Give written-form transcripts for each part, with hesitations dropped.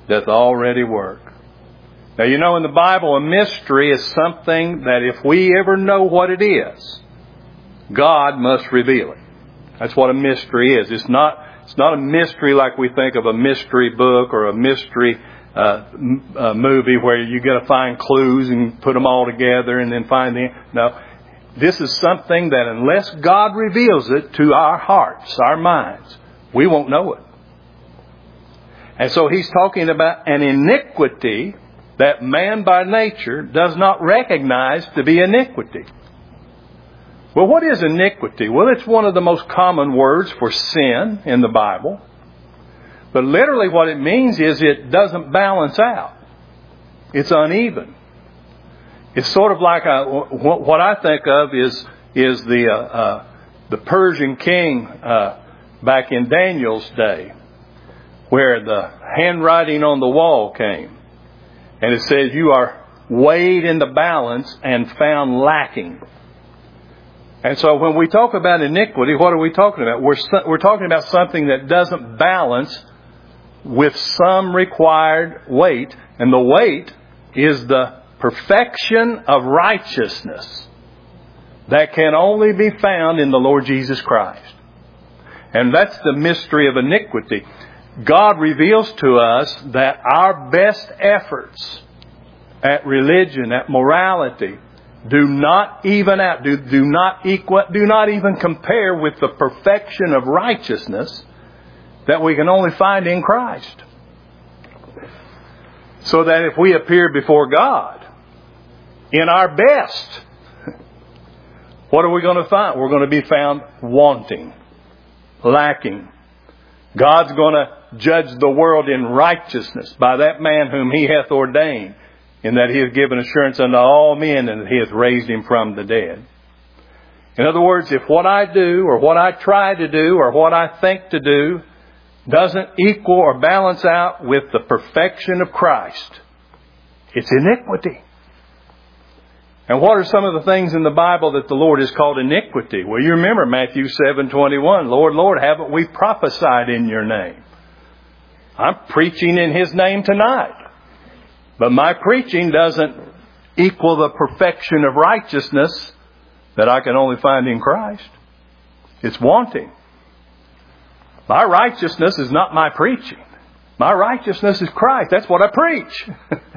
doth already work. Now, you know, in the Bible, a mystery is something that if we ever know what it is, God must reveal it. That's what a mystery is. It's not a mystery like we think of a mystery book or a mystery movie where you got to find clues and put them all together and then find the... No, this is something that unless God reveals it to our hearts, our minds, we won't know it. And so he's talking about an iniquity that man by nature does not recognize to be iniquity. Well, what is iniquity? Well, it's one of the most common words for sin in the Bible. But literally what it means is it doesn't balance out. It's uneven. It's sort of like what I think of is the Persian king back in Daniel's day, where the handwriting on the wall came. And it says, you are weighed in the balance and found lacking. And so when we talk about iniquity, what are we talking about? We're talking about something that doesn't balance with some required weight. And the weight is the perfection of righteousness that can only be found in the Lord Jesus Christ. And that's the mystery of iniquity. God reveals to us that our best efforts at religion, at morality, do not even out, do not even compare with the perfection of righteousness that we can only find in Christ. So that if we appear before God in our best, what are we going to find? We're going to be found wanting, lacking. God's going to judge the world in righteousness by that man whom He hath ordained, in that He hath given assurance unto all men, and that He hath raised Him from the dead. In other words, if what I do, or what I try to do, or what I think to do, doesn't equal or balance out with the perfection of Christ, it's iniquity. And what are some of the things in the Bible that the Lord has called iniquity? Well, you remember Matthew 7:21. Lord, Lord, haven't we prophesied in your name? I'm preaching in His name tonight. But my preaching doesn't equal the perfection of righteousness that I can only find in Christ. It's wanting. My righteousness is not my preaching. My righteousness is Christ. That's what I preach.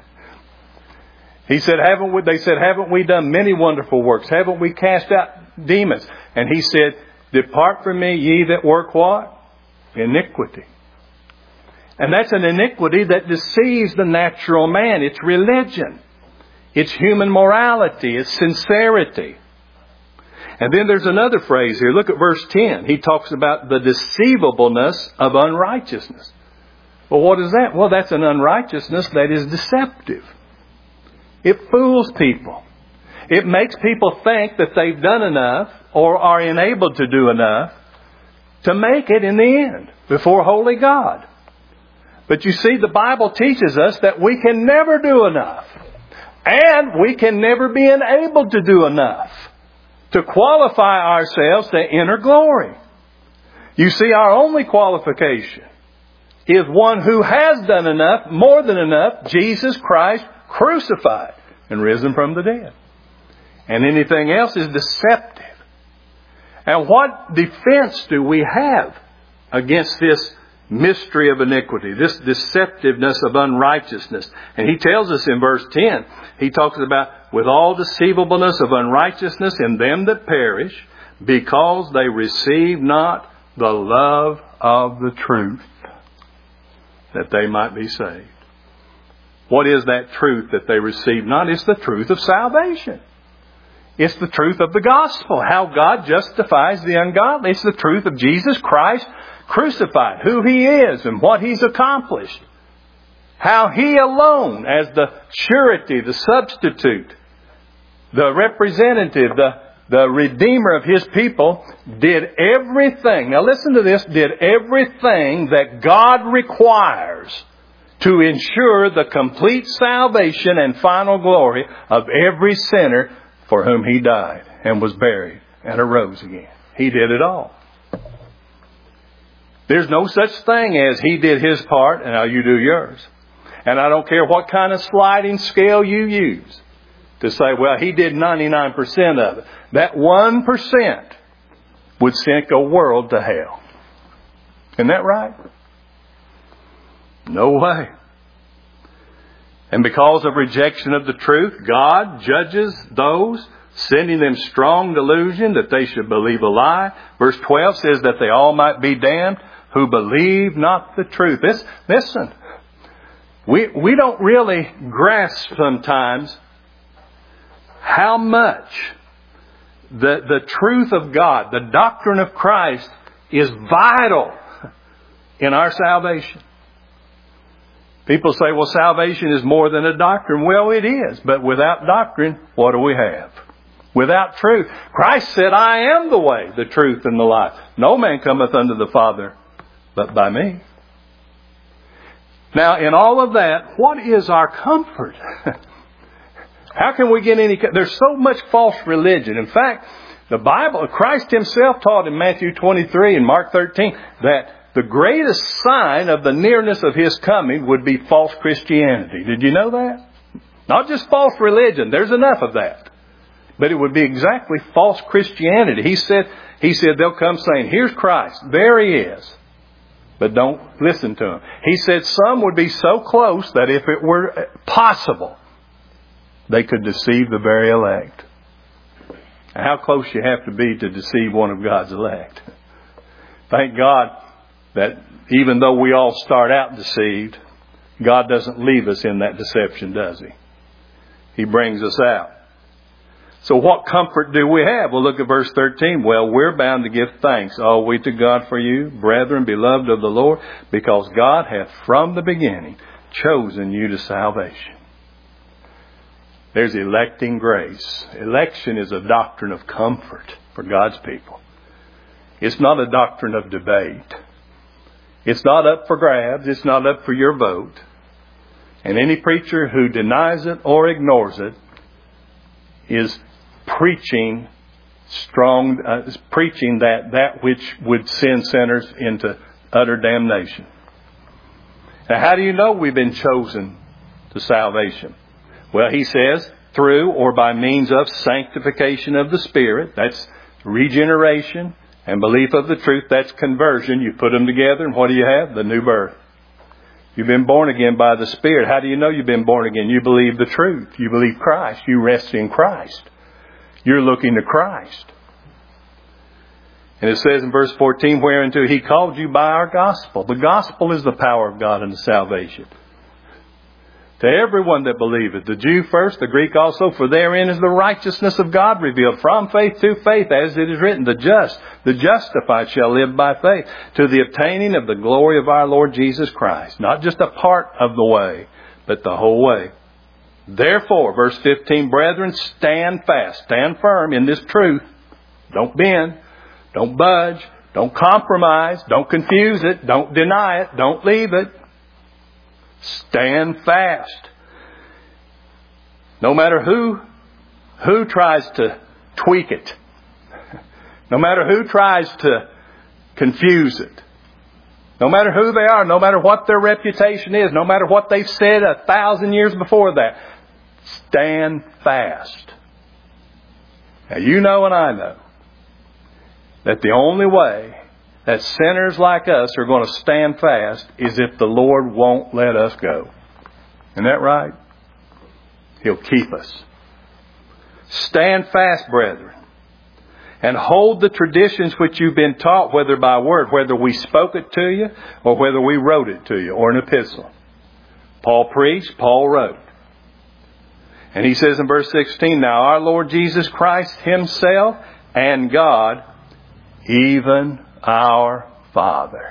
He said, haven't we done many wonderful works? Haven't we cast out demons? And He said, depart from me, ye that work what? Iniquity. And that's an iniquity that deceives the natural man. It's religion. It's human morality. It's sincerity. And then there's another phrase here. Look at verse 10. He talks about the deceivableness of unrighteousness. Well, what is that? Well, that's an unrighteousness that is deceptive. It fools people. It makes people think that they've done enough or are enabled to do enough to make it in the end before holy God. But you see, the Bible teaches us that we can never do enough. And we can never be enabled to do enough to qualify ourselves to enter glory. You see, our only qualification is one who has done enough, more than enough, Jesus Christ crucified and risen from the dead. And anything else is deceptive. And what defense do we have against this mystery of iniquity, this deceptiveness of unrighteousness? And He tells us in verse 10, He talks about with all deceivableness of unrighteousness in them that perish, because they receive not the love of the truth, that they might be saved. What is that truth that they receive not? It's the truth of salvation. It's the truth of the gospel, how God justifies the ungodly. It's the truth of Jesus Christ crucified, who He is and what He's accomplished. How He alone, as the surety, the substitute, the representative, the redeemer of His people, did everything. Now listen to this. Did everything that God requires to ensure the complete salvation and final glory of every sinner for whom He died and was buried and arose again. He did it all. There's no such thing as He did His part and now you do yours. And I don't care what kind of sliding scale you use to say, well, he did 99% of it. That 1% would sink a world to hell. Isn't that right? No way. And because of rejection of the truth, God judges those, sending them strong delusion that they should believe a lie. Verse 12 says that they all might be damned who believe not the truth. Listen, we don't really grasp sometimes how much the truth of God, the doctrine of Christ, is vital in our salvation. People say, well, salvation is more than a doctrine. Well, it is. But without doctrine, what do we have? Without truth. Christ said, I am the way, the truth, and the life. No man cometh unto the Father but by me. Now, in all of that, what is our comfort? How can we get any... There's so much false religion. In fact, the Bible, Christ Himself taught in Matthew 23 and Mark 13 that the greatest sign of the nearness of His coming would be false Christianity. Did you know that? Not just false religion. There's enough of that. But it would be exactly false Christianity. He said they'll come saying, here's Christ. There He is. But don't listen to Him. He said some would be so close that if it were possible, they could deceive the very elect. How close you have to be to deceive one of God's elect. Thank God that even though we all start out deceived, God doesn't leave us in that deception, does He? He brings us out. So what comfort do we have? Well, look at verse 13. Well, we're bound to give thanks, all we to God for you, brethren, beloved of the Lord, because God hath from the beginning chosen you to salvation. There's electing grace. Election is a doctrine of comfort for God's people. It's not a doctrine of debate. It's not up for grabs. It's not up for your vote. And any preacher who denies it or ignores it is preaching that which would send sinners into utter damnation. Now, how do you know we've been chosen to salvation? Well, he says, through or by means of sanctification of the Spirit. That's regeneration and belief of the truth. That's conversion. You put them together and what do you have? The new birth. You've been born again by the Spirit. How do you know you've been born again? You believe the truth. You believe Christ. You rest in Christ. You're looking to Christ. And it says in verse 14, whereunto He called you by our gospel. The gospel is the power of God unto salvation. To everyone that believeth, the Jew first, the Greek also, for therein is the righteousness of God revealed, from faith to faith, as it is written, the justified shall live by faith, to the obtaining of the glory of our Lord Jesus Christ. Not just a part of the way, but the whole way. Therefore, verse 15, brethren, stand fast, stand firm in this truth. Don't bend, don't budge, don't compromise, don't confuse it, don't deny it, don't leave it. Stand fast. No matter who tries to tweak it. No matter who tries to confuse it. No matter who they are, no matter what their reputation is, no matter what they've said 1,000 years before that. Stand fast. Now you know and I know that the only way that sinners like us are going to stand fast is if the Lord won't let us go. Isn't that right? He'll keep us. Stand fast, brethren, and hold the traditions which you've been taught, whether by word, whether we spoke it to you, or whether we wrote it to you, or an epistle. Paul preached, Paul wrote. And he says in verse 16, now our Lord Jesus Christ Himself and God, even our Father,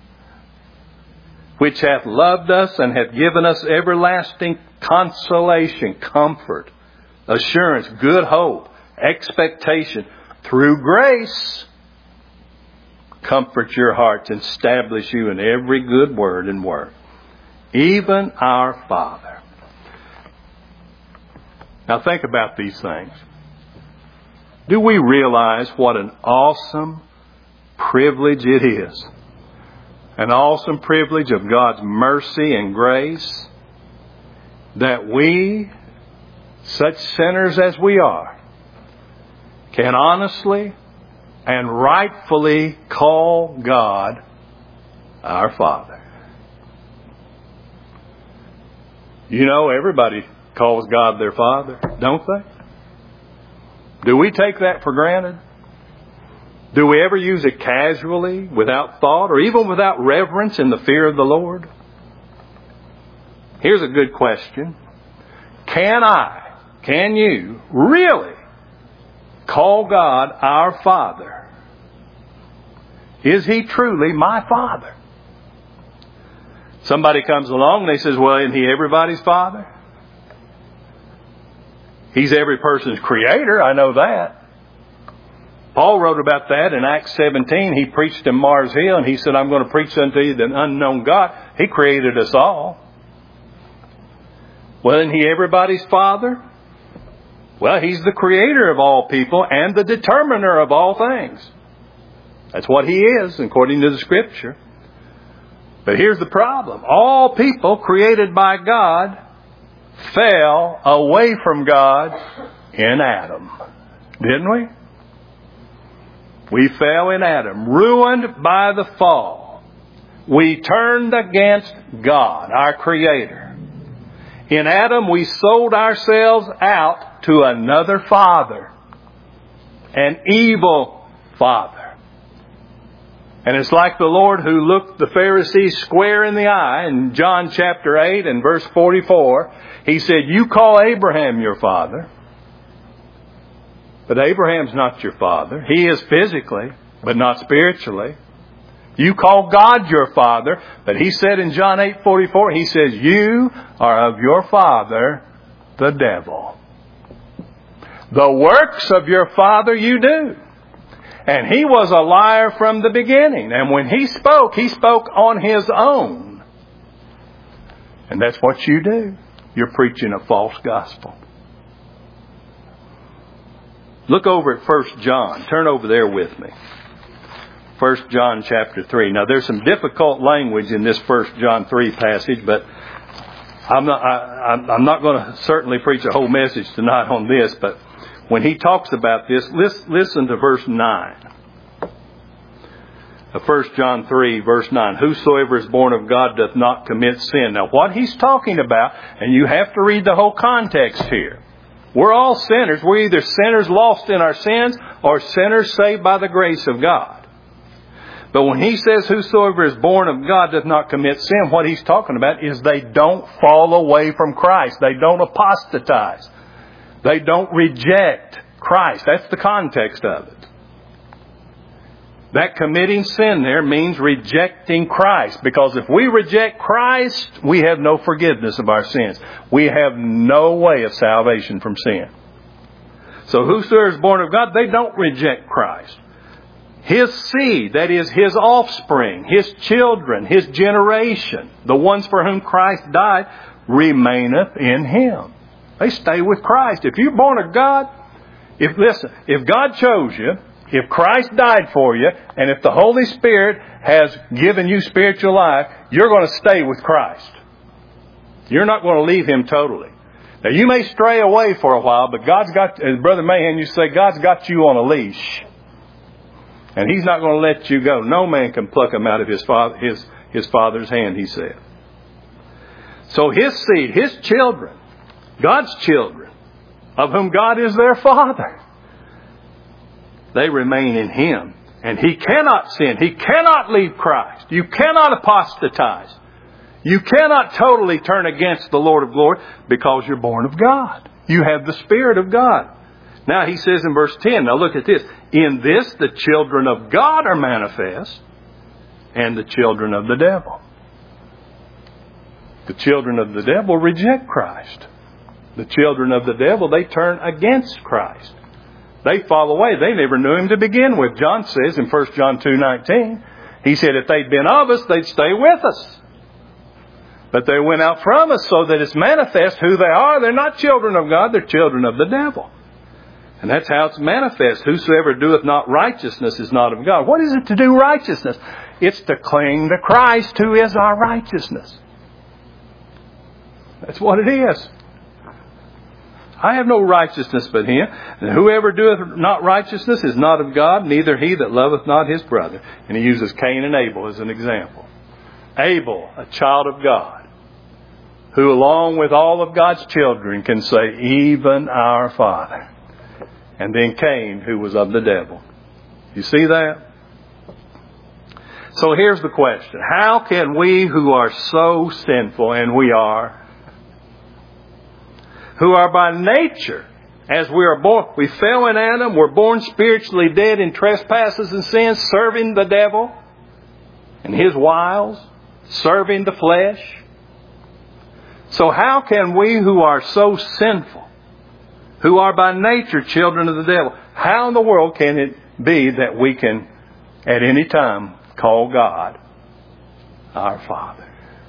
which hath loved us and hath given us everlasting consolation, comfort, assurance, good hope, expectation, through grace, comfort your hearts and establish you in every good word and work. Even our Father. Now think about these things. Do we realize what an awesome privilege it is? An awesome privilege of God's mercy and grace that we, such sinners as we are, can honestly and rightfully call God our Father. You know, everybody calls God their Father, don't they? Do we take that for granted? Do we ever use it casually, without thought, or even without reverence and the fear of the Lord? Here's a good question. Can you really call God our Father? Is He truly my Father? Somebody comes along and they says, well, isn't He everybody's Father? He's every person's creator, I know that. Paul wrote about that in Acts 17. He preached in Mars Hill and he said, I'm going to preach unto you the unknown God. He created us all. Well, isn't He everybody's Father? Well, He's the creator of all people and the determiner of all things. That's what He is, according to the Scripture. But here's the problem. All people created by God fell away from God in Adam. Didn't we? We fell in Adam, ruined by the fall. We turned against God, our Creator. In Adam, we sold ourselves out to another father, an evil father. And it's like the Lord who looked the Pharisees square in the eye in John chapter 8 and verse 44. He said, you call Abraham your father, but Abraham's not your father. He is physically, but not spiritually. You call God your father, but He said in John 8:44, He says, you are of your father, the devil. The works of your father you do. And he was a liar from the beginning. And when he spoke on his own. And that's what you do. You're preaching a false gospel. Look over at 1 John. Turn over there with me. 1 John chapter 3. Now there's some difficult language in this 1 John 3 passage, but I'm not going to certainly preach a whole message tonight on this, but when he talks about this, listen to verse 9. 1 John 3, verse 9. Whosoever is born of God doth not commit sin. Now what he's talking about, and you have to read the whole context here. We're all sinners. We're either sinners lost in our sins or sinners saved by the grace of God. But when he says whosoever is born of God doth not commit sin, what he's talking about is they don't fall away from Christ. They don't apostatize. They don't reject Christ. That's the context of it. That committing sin there means rejecting Christ. Because if we reject Christ, we have no forgiveness of our sins. We have no way of salvation from sin. So whosoever is born of God, they don't reject Christ. His seed, that is His offspring, His children, His generation, the ones for whom Christ died, remaineth in Him. They stay with Christ. If you're born of God, if God chose you, if Christ died for you, and if the Holy Spirit has given you spiritual life, you're going to stay with Christ. You're not going to leave Him totally. Now you may stray away for a while, but God's got, as Brother Mahan used to say, God's got you on a leash. And He's not going to let you go. No man can pluck Him out of His Father's hand, He said. So His seed, His children, God's children, of whom God is their Father, they remain in Him. And He cannot sin. He cannot leave Christ. You cannot apostatize. You cannot totally turn against the Lord of glory because you're born of God. You have the Spirit of God. Now He says in verse 10, now look at this. In this the children of God are manifest and the children of the devil. The children of the devil reject Christ. The children of the devil, they turn against Christ. They fall away. They never knew Him to begin with. John says in 1 John 2:19, he said if they'd been of us, they'd stay with us. But they went out from us so that it's manifest who they are. They're not children of God, they're children of the devil. And that's how it's manifest. Whosoever doeth not righteousness is not of God. What is it to do righteousness? It's to cling to Christ who is our righteousness. That's what it is. I have no righteousness but Him. And whoever doeth not righteousness is not of God, neither he that loveth not his brother. And he uses Cain and Abel as an example. Abel, a child of God, who along with all of God's children can say, even our Father. And then Cain, who was of the devil. You see that? So here's the question. How can we who are so sinful, and we are, who are by nature, as we are born, we fell in Adam, we're born spiritually dead in trespasses and sins, serving the devil and his wiles, serving the flesh. So how can we who are so sinful, who are by nature children of the devil, how in the world can it be that we can at any time call God our Father?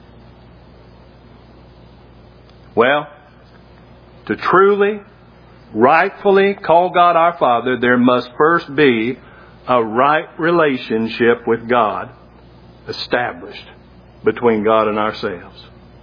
Well, to truly, rightfully call God our Father, there must first be a right relationship with God established between God and ourselves.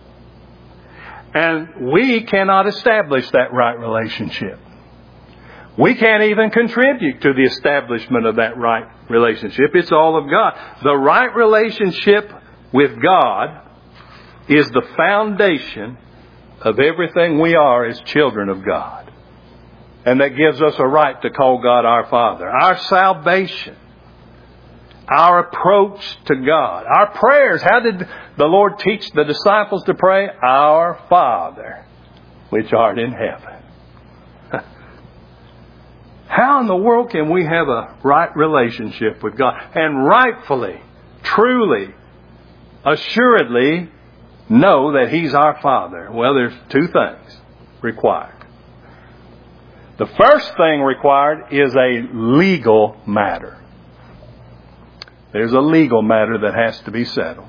And we cannot establish that right relationship. We can't even contribute to the establishment of that right relationship. It's all of God. The right relationship with God is the foundation of everything we are as children of God. And that gives us a right to call God our Father. Our salvation, our approach to God, our prayers. How did the Lord teach the disciples to pray? Our Father, which art in heaven. How in the world can we have a right relationship with God and rightfully, truly, assuredly know that He's our Father? Well, there's two things required. The first thing required is a legal matter. There's a legal matter that has to be settled.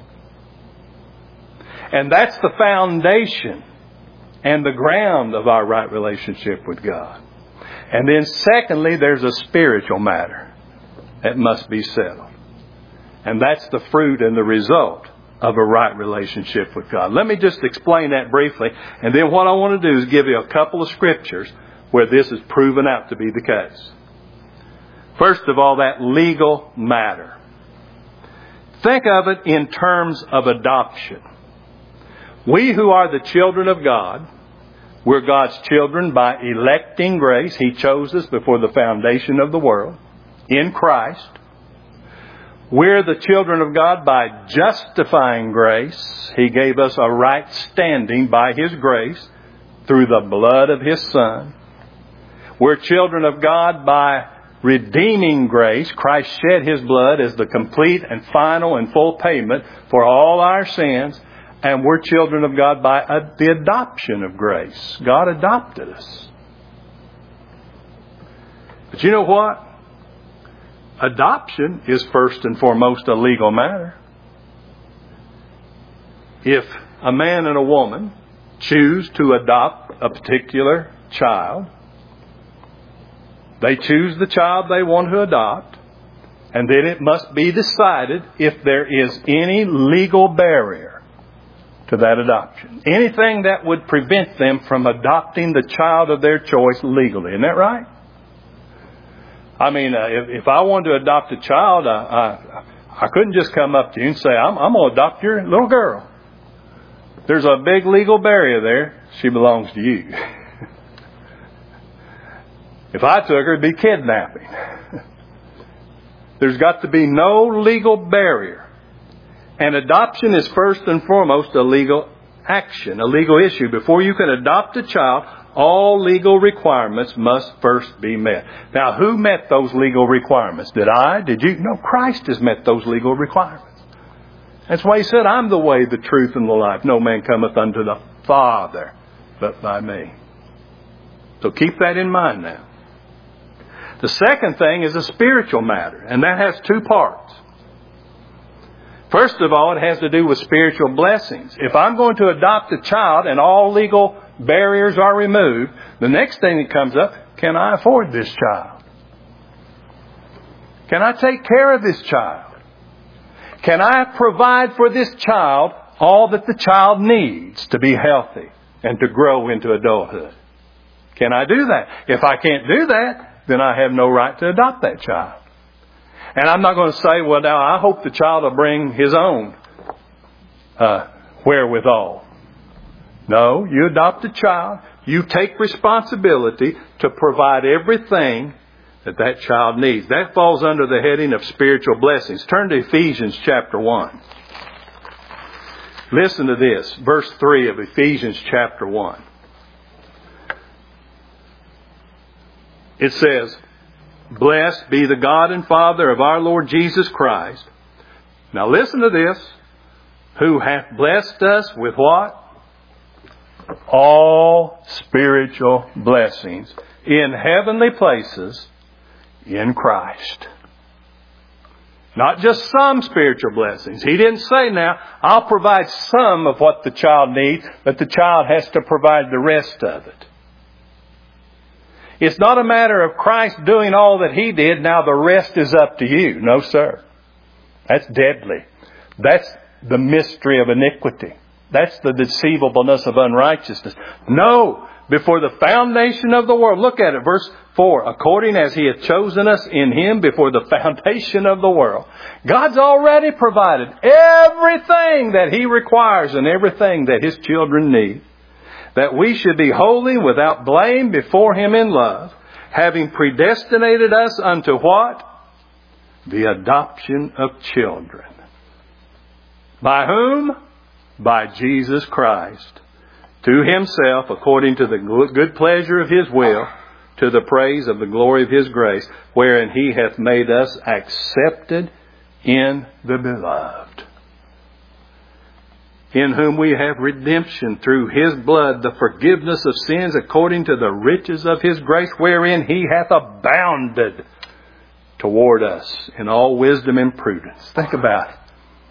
And that's the foundation and the ground of our right relationship with God. And then secondly, there's a spiritual matter that must be settled. And that's the fruit and the result of a right relationship with God. Let me just explain that briefly. And then what I want to do is give you a couple of scriptures where this is proven out to be the case. First of all, that legal matter. Think of it in terms of adoption. We who are the children of God, we're God's children by electing grace. He chose us before the foundation of the world in Christ. We're the children of God by justifying grace. He gave us a right standing by His grace through the blood of His Son. We're children of God by redeeming grace. Christ shed His blood as the complete and final and full payment for all our sins. And we're children of God by the adoption of grace. God adopted us. But you know what? Adoption is first and foremost a legal matter. If a man and a woman choose to adopt a particular child, they choose the child they want to adopt, and then it must be decided if there is any legal barrier to that adoption. Anything that would prevent them from adopting the child of their choice legally. Isn't that right? I mean, if I wanted to adopt a child, I couldn't just come up to you and say, I'm going to adopt your little girl. There's a big legal barrier there. She belongs to you. If I took her, it'd be kidnapping. There's got to be no legal barrier. And adoption is first and foremost a legal action, a legal issue. Before you can adopt a child, all legal requirements must first be met. Now, who met those legal requirements? Did I? Did you? No, Christ has met those legal requirements. That's why He said, I'm the way, the truth, and the life. No man cometh unto the Father but by me. So keep that in mind now. The second thing is a spiritual matter, and that has two parts. First of all, it has to do with spiritual blessings. If I'm going to adopt a child and all legal barriers are removed, the next thing that comes up, can I afford this child? Can I take care of this child? Can I provide for this child all that the child needs to be healthy and to grow into adulthood. Can I do that? If I can't do that, then I have no right to adopt that child. And I'm not going to say, well, now I hope the child will bring his own wherewithal. No, you adopt a child. You take responsibility to provide everything that that child needs. That falls under the heading of spiritual blessings. Turn to Ephesians chapter 1. Listen to this, verse 3 of Ephesians chapter 1. It says, "Blessed be the God and Father of our Lord Jesus Christ." Now listen to this. "Who hath blessed us with" what? "All spiritual blessings in heavenly places in Christ." Not just some spiritual blessings. He didn't say, now, I'll provide some of what the child needs, but the child has to provide the rest of it. It's not a matter of Christ doing all that He did, now the rest is up to you. No, sir. That's deadly. That's the mystery of iniquity. That's the deceivableness of unrighteousness. No, before the foundation of the world. Look at it, verse 4. "According as He hath chosen us in Him before the foundation of the world." God's already provided everything that He requires and everything that His children need, that we should be holy without blame before Him in love, having predestinated us unto what? The adoption of children. By whom? By Jesus Christ, to Himself, according to the good pleasure of His will, to the praise of the glory of His grace, wherein He hath made us accepted in the Beloved, in whom we have redemption through His blood, the forgiveness of sins, according to the riches of His grace, wherein He hath abounded toward us in all wisdom and prudence. Think about it.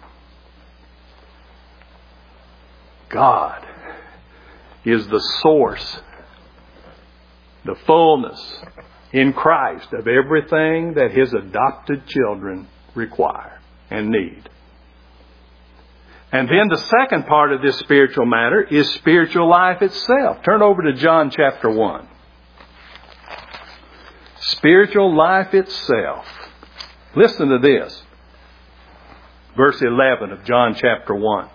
God is the source, the fullness in Christ of everything that His adopted children require and need. And then the second part of this spiritual matter is spiritual life itself. Turn over to John chapter 1. Spiritual life itself. Listen to this. Verse 11 of John chapter 1.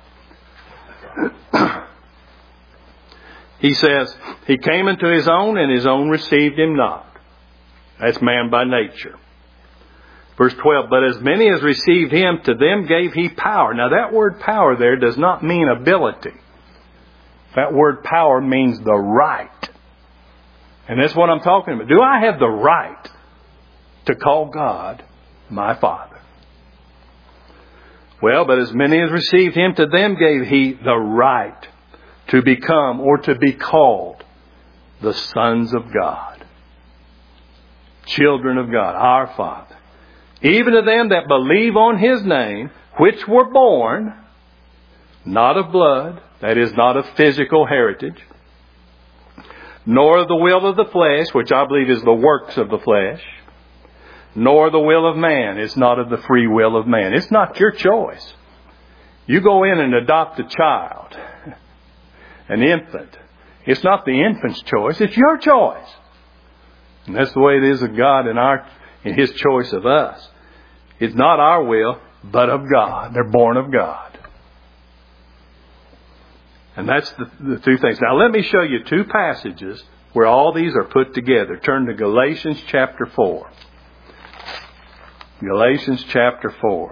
He says, "He came into His own, and His own received Him not." That's man by nature. Verse 12, "But as many as received Him, to them gave He power." Now that word power there does not mean ability. That word power means the right. And that's what I'm talking about. Do I have the right to call God my Father? Well, but as many as received Him, to them gave He the right to become or to be called the sons of God, children of God, our Father. Even to them that believe on His name, which were born, not of blood, that is, not of physical heritage, nor of the will of the flesh, which I believe is the works of the flesh, nor the will of man. It's not of the free will of man. It's not your choice. You go in and adopt a child, an infant. It's not the infant's choice. It's your choice. And that's the way it is of God in His choice of us. It's not our will, but of God. They're born of God. And that's the two things. Now let me show you two passages where all these are put together. Turn to Galatians chapter 4. Galatians chapter 4.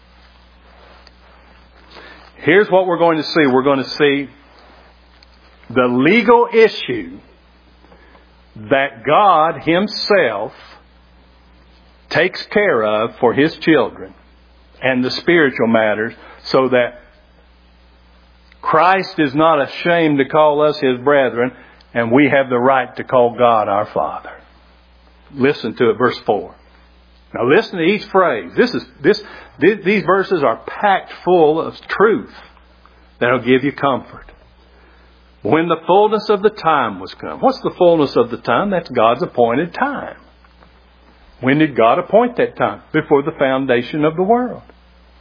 Here's what we're going to see. We're going to see the legal issue that God Himself takes care of for His children, and the spiritual matters, so that Christ is not ashamed to call us His brethren, and we have the right to call God our Father. Listen to it, verse 4. Now listen to each phrase. These verses are packed full of truth that will give you comfort. When the fullness of the time was come. What's the fullness of the time? That's God's appointed time. When did God appoint that time? Before the foundation of the world.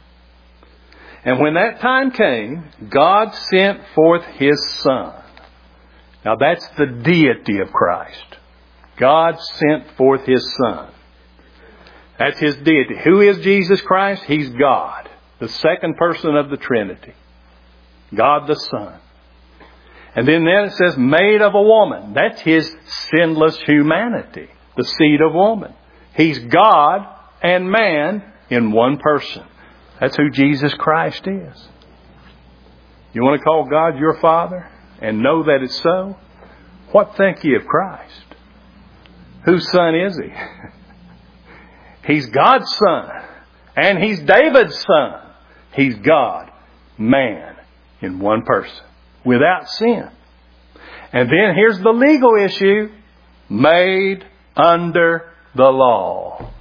And when that time came, God sent forth His Son, Now that's the deity of Christ. God sent forth His Son. That's His deity. Who is Jesus Christ? He's God, the second person of the Trinity. God the Son. And then it says, made of a woman. That's His sinless humanity, the seed of woman. He's God and man in one person. That's who Jesus Christ is. You want to call God your Father and know that it's so? What think ye of Christ? Whose son is He? He's God's Son. And He's David's Son. He's God, man, in one person, without sin. And then here's the legal issue. Made under the law.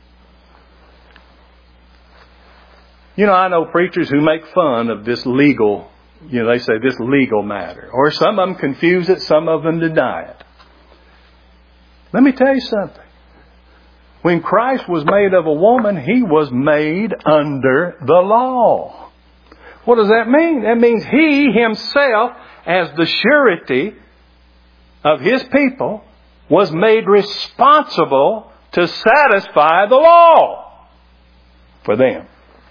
You know, I know preachers who make fun of this legal, they say this legal matter. Or some of them confuse it, some of them deny it. Let me tell you something. When Christ was made of a woman, He was made under the law. What does that mean? That means He Himself, as the surety of His people, was made responsible to satisfy the law for them.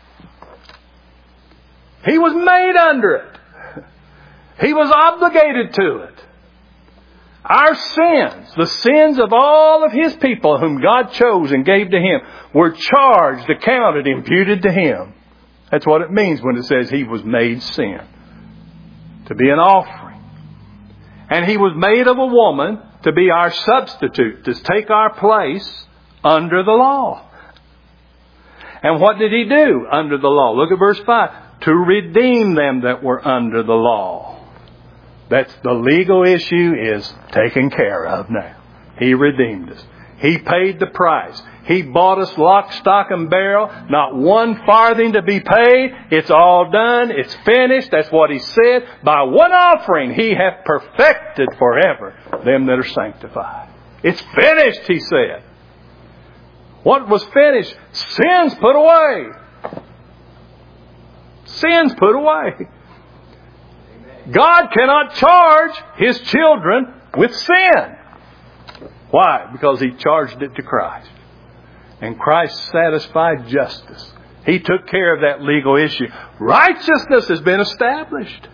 He was made under it. He was obligated to it. Our sins, the sins of all of His people whom God chose and gave to Him, were charged, accounted, imputed to Him. That's what it means when it says He was made sin. To be an offering. And He was made of a woman to be our substitute, to take our place under the law. And what did He do under the law? Look at verse 5. To redeem them that were under the law. That's the legal issue is taken care of now. He redeemed us. He paid the price. He bought us lock, stock, and barrel. Not one farthing to be paid. It's all done. It's finished. That's what He said. By one offering He hath perfected forever them that are sanctified. It's finished, He said. What was finished? Sins put away. Sins put away. God cannot charge His children with sin. Why? Because He charged it to Christ. And Christ satisfied justice. He took care of that legal issue. Righteousness has been established.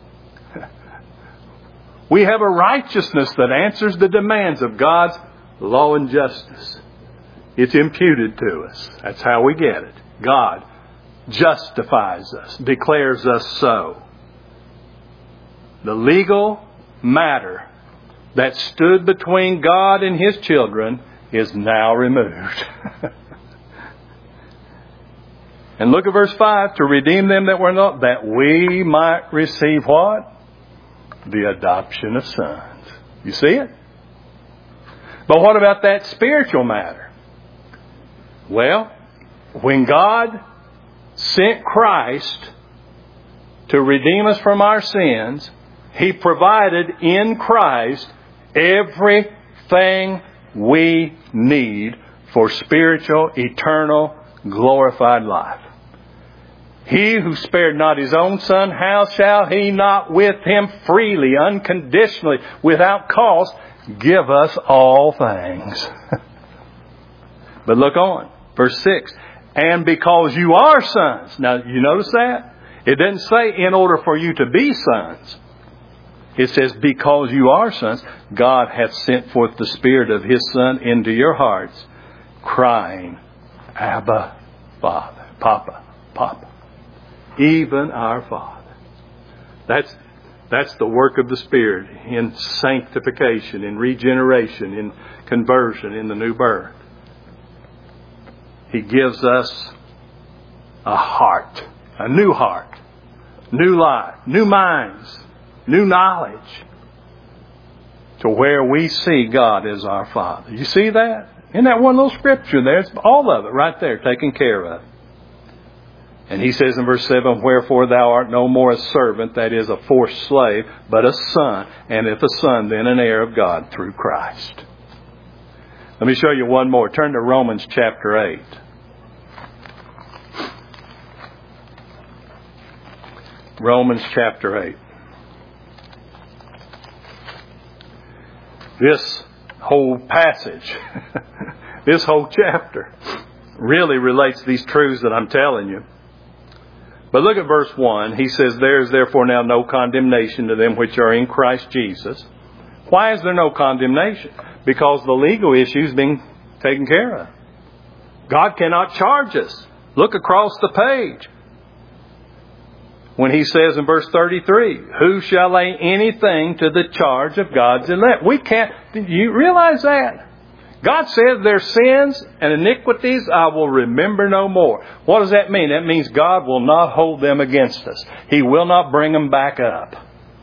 We have a righteousness that answers the demands of God's law and justice. It's imputed to us. That's how we get it. God justifies us, declares us so. The legal matter that stood between God and His children is now removed. And look at verse 5. To redeem them that were not, that we might receive what? The adoption of sons. You see it? But what about that spiritual matter? Well, when God sent Christ to redeem us from our sins, He provided in Christ everything we need for spiritual, eternal, glorified life. He who spared not His own Son, how shall He not with Him freely, unconditionally, without cost, give us all things? But look on. Verse 6. And because you are sons. Now, you notice that? It doesn't say in order for you to be sons. It says, because you are sons, God hath sent forth the Spirit of His Son into your hearts, crying, Abba, Father, Papa, Papa. Even our Father. That's the work of the Spirit in sanctification, in regeneration, in conversion, in the new birth. He gives us a heart, a new heart, new life, new minds, new knowledge, to where we see God as our Father. You see that? In that one little scripture there, it's all of it right there taken care of. And He says in verse 7, wherefore thou art no more a servant, that is a forced slave, but a son, and if a son, then an heir of God through Christ. Let me show you one more. Turn to Romans chapter 8. Romans chapter 8. this whole passage, this whole chapter, really relates these truths that I'm telling you. But look at verse 1. He says, there is therefore now no condemnation to them which are in Christ Jesus. Why is there no condemnation? Because the legal issue is being taken care of. God cannot charge us. Look across the page. When he says in verse 33, who shall lay anything to the charge of God's elect? We can't. Do you realize that? God says their sins and iniquities I will remember no more. What does that mean? That means God will not hold them against us. He will not bring them back up.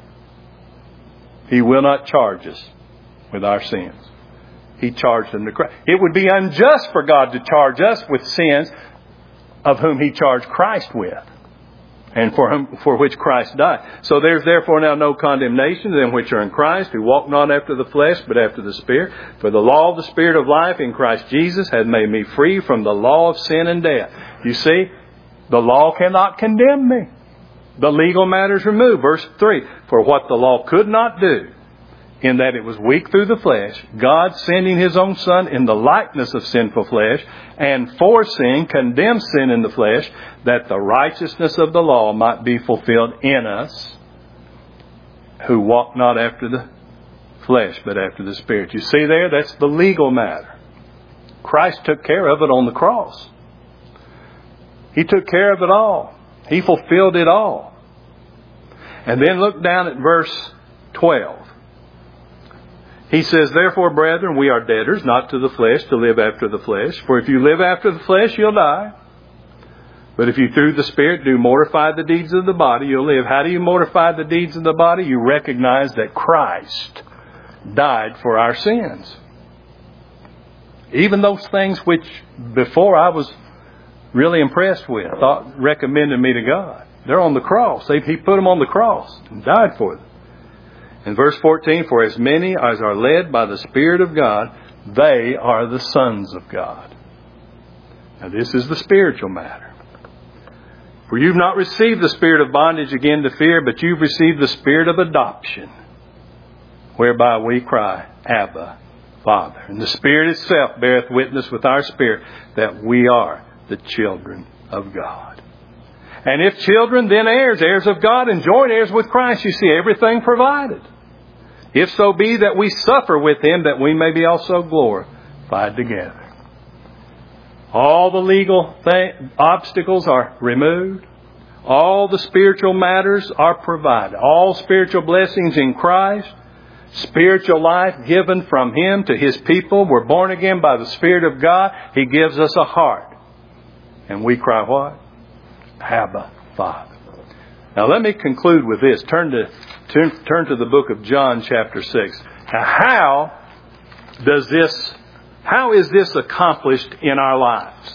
He will not charge us with our sins. He charged them to Christ. It would be unjust for God to charge us with sins of whom He charged Christ with, and for which Christ died. So there's therefore now no condemnation to them which are in Christ, who walk not after the flesh, but after the Spirit. For the law of the Spirit of life in Christ Jesus hath made me free from the law of sin and death. You see, the law cannot condemn me. The legal matter is removed. Verse 3, for what the law could not do, in that it was weak through the flesh, God sending His own Son in the likeness of sinful flesh, and for sin condemned sin in the flesh, that the righteousness of the law might be fulfilled in us, who walk not after the flesh, but after the Spirit. You see there, that's the legal matter. Christ took care of it on the cross. He took care of it all. He fulfilled it all. And then look down at verse 12. He says, therefore, brethren, we are debtors, not to the flesh, to live after the flesh. For if you live after the flesh, you'll die. But if you through the Spirit do mortify the deeds of the body, you'll live. How do you mortify the deeds of the body? You recognize that Christ died for our sins. Even those things which before I was really impressed with, recommended me to God. They're on the cross. He put them on the cross and died for them. In verse 14, for as many as are led by the Spirit of God, they are the sons of God. Now this is the spiritual matter. For you've not received the spirit of bondage again to fear, but you've received the spirit of adoption, whereby we cry, Abba, Father. And the Spirit itself beareth witness with our spirit that we are the children of God. And if children, then heirs, heirs of God, and joint heirs with Christ. You see, everything provided. If so be that we suffer with Him, that we may be also glorified together. All the legal obstacles are removed. All the spiritual matters are provided. All spiritual blessings in Christ. Spiritual life given from Him to His people. We're born again by the Spirit of God. He gives us a heart. And we cry what? Abba, Father. Now let me conclude with this. Turn to the book of John chapter 6. Now how is this accomplished in our lives?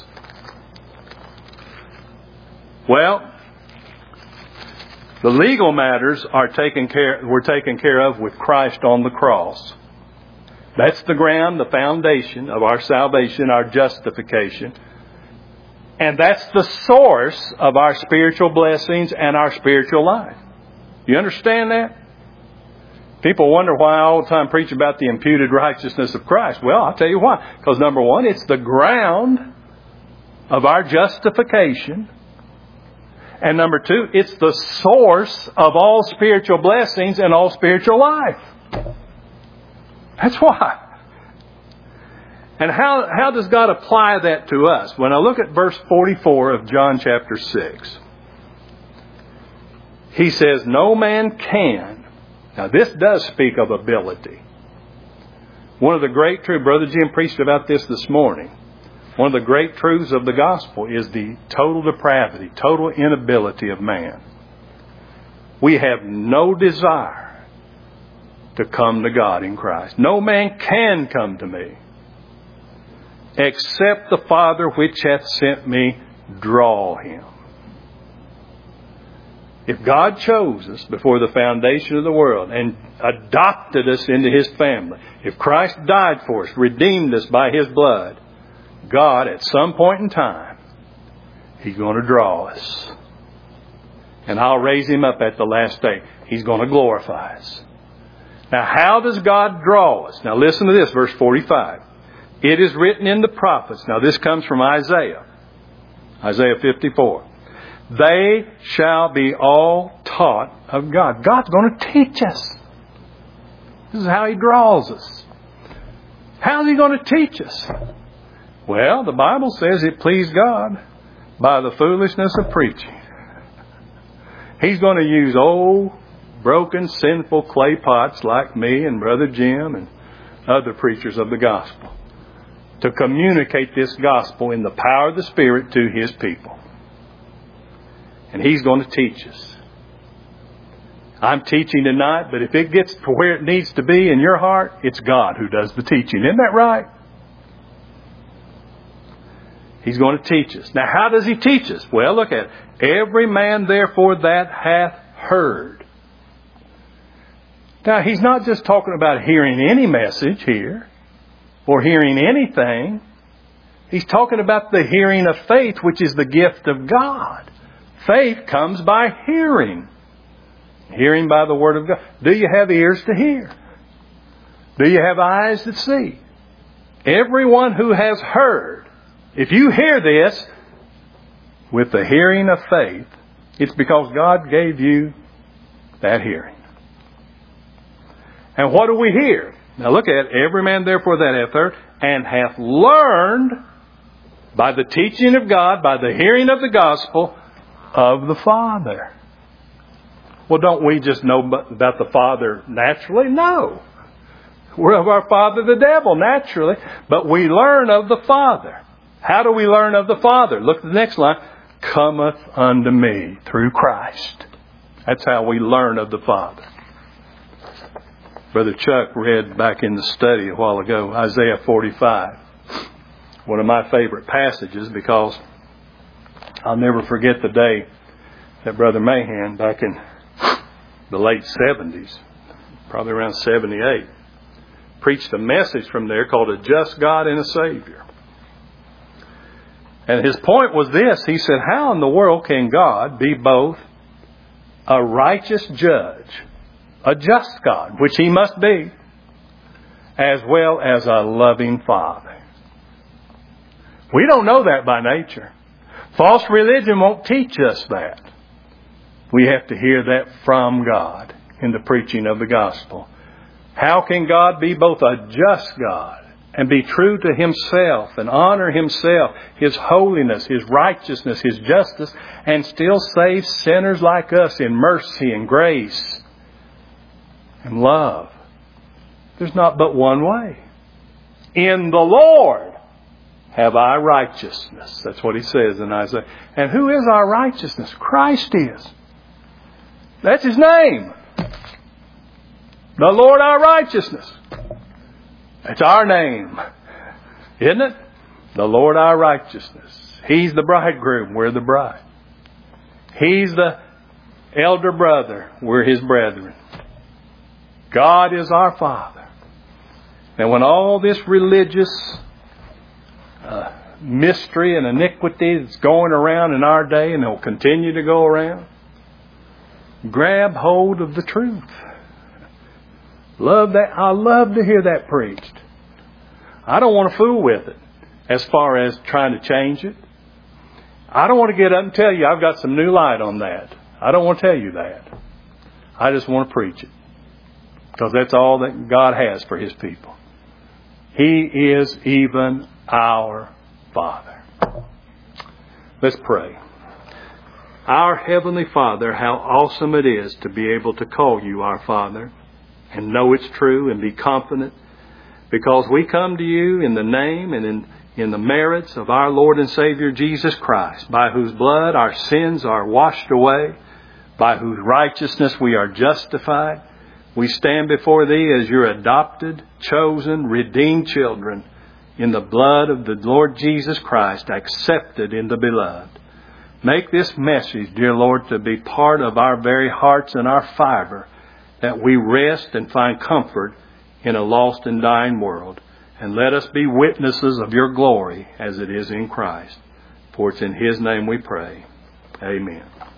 Well, the legal matters were taken care of with Christ on the cross. That's the ground, the foundation of our salvation, our justification. And that's the source of our spiritual blessings and our spiritual life. You understand that? People wonder why I all the time preach about the imputed righteousness of Christ. Well, I'll tell you why. Because number one, it's the ground of our justification. And number two, it's the source of all spiritual blessings and all spiritual life. That's why. And how does God apply that to us? When I look at verse 44 of John chapter 6, He says, no man can. Now this does speak of ability. One of the great truths, Brother Jim preached about this morning. One of the great truths of the gospel is the total depravity, total inability of man. We have no desire to come to God in Christ. No man can come to me, except the Father which hath sent me draw him. If God chose us before the foundation of the world and adopted us into His family, if Christ died for us, redeemed us by His blood, God at some point in time, He's going to draw us. And I'll raise Him up at the last day. He's going to glorify us. Now, how does God draw us? Now, listen to this, verse 45. It is written in the prophets. Now, this comes from Isaiah. Isaiah 54. They shall be all taught of God. God's going to teach us. This is how He draws us. How is He going to teach us? Well, the Bible says it pleased God by the foolishness of preaching. He's going to use old, broken, sinful clay pots like me and Brother Jim and other preachers of the gospel to communicate this gospel in the power of the Spirit to His people. And He's going to teach us. I'm teaching tonight, but if it gets to where it needs to be in your heart, it's God who does the teaching. Isn't that right? He's going to teach us. Now, how does He teach us? Well, look at it. Every man, therefore, that hath heard. Now, He's not just talking about hearing any message here or hearing anything. He's talking about the hearing of faith, which is the gift of God. Faith comes by hearing. Hearing by the Word of God. Do you have ears to hear? Do you have eyes that see? Everyone who has heard, if you hear this with the hearing of faith, it's because God gave you that hearing. And what do we hear? Now look at it. Every man therefore that hath heard and hath learned by the teaching of God, by the hearing of the gospel of the Father. Well, don't we just know about the Father naturally? No. We're of our father the devil naturally. But we learn of the Father. How do we learn of the Father? Look at the next line. Cometh unto me through Christ. That's how we learn of the Father. Brother Chuck read back in the study a while ago, Isaiah 45. One of my favorite passages because I'll never forget the day that Brother Mahan, back in the late 70s, probably around 78, preached a message from there called A Just God and a Savior. And his point was this. He said, how in the world can God be both a righteous judge, a just God, which He must be, as well as a loving Father? We don't know that by nature. False religion won't teach us that. We have to hear that from God in the preaching of the gospel. How can God be both a just God and be true to Himself and honor Himself, His holiness, His righteousness, His justice, and still save sinners like us in mercy and grace and love? There's not but one way. In the Lord have I righteousness. That's what He says in Isaiah. And who is our righteousness? Christ is. That's His name. The Lord our righteousness. That's our name. Isn't it? The Lord our righteousness. He's the bridegroom. We're the bride. He's the elder brother. We're His brethren. God is our Father. And when all this religious mystery and iniquity that's going around in our day, and it will continue to go around, grab hold of the truth. Love that. I love to hear that preached. I don't want to fool with it as far as trying to change it. I don't want to get up and tell you I've got some new light on that. I don't want to tell you that. I just want to preach it. Because that's all that God has for His people. He is even our Father. Let's pray. Our Heavenly Father, how awesome it is to be able to call You our Father and know it's true and be confident, because we come to You in the name and in the merits of our Lord and Savior Jesus Christ, by whose blood our sins are washed away, by whose righteousness we are justified. We stand before Thee as Your adopted, chosen, redeemed children in the blood of the Lord Jesus Christ, accepted in the Beloved. Make this message, dear Lord, to be part of our very hearts and our fiber, that we rest and find comfort in a lost and dying world. And let us be witnesses of Your glory as it is in Christ. For it's in His name we pray. Amen.